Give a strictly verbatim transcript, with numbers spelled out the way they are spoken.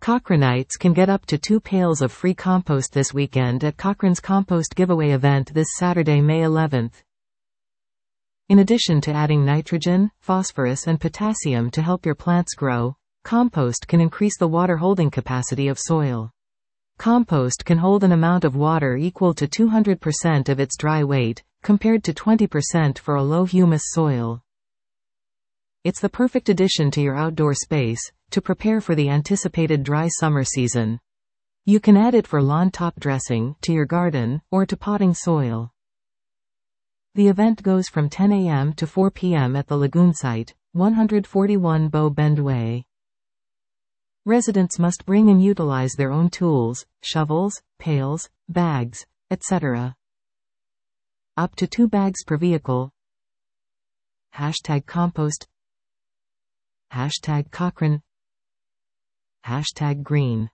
Cochranites can get up to two pails of free compost this weekend at Cochrane's Compost Giveaway event this Saturday, May eleventh. In addition to adding nitrogen, phosphorus and potassium to help your plants grow, compost can increase the water holding capacity of soil. Compost can hold an amount of water equal to two hundred percent of its dry weight, compared to twenty percent for a low humus soil. It's the perfect addition to your outdoor space, to prepare for the anticipated dry summer season. You can add it for lawn top dressing, to your garden, or to potting soil. The event goes from ten a m to four p m at the Lagoon site, one forty-one Bow Bend Way. Residents must bring and utilize their own tools, shovels, pails, bags, et cetera. Up to two bags per vehicle. Hashtag compost. Hashtag Cochrane. Hashtag green.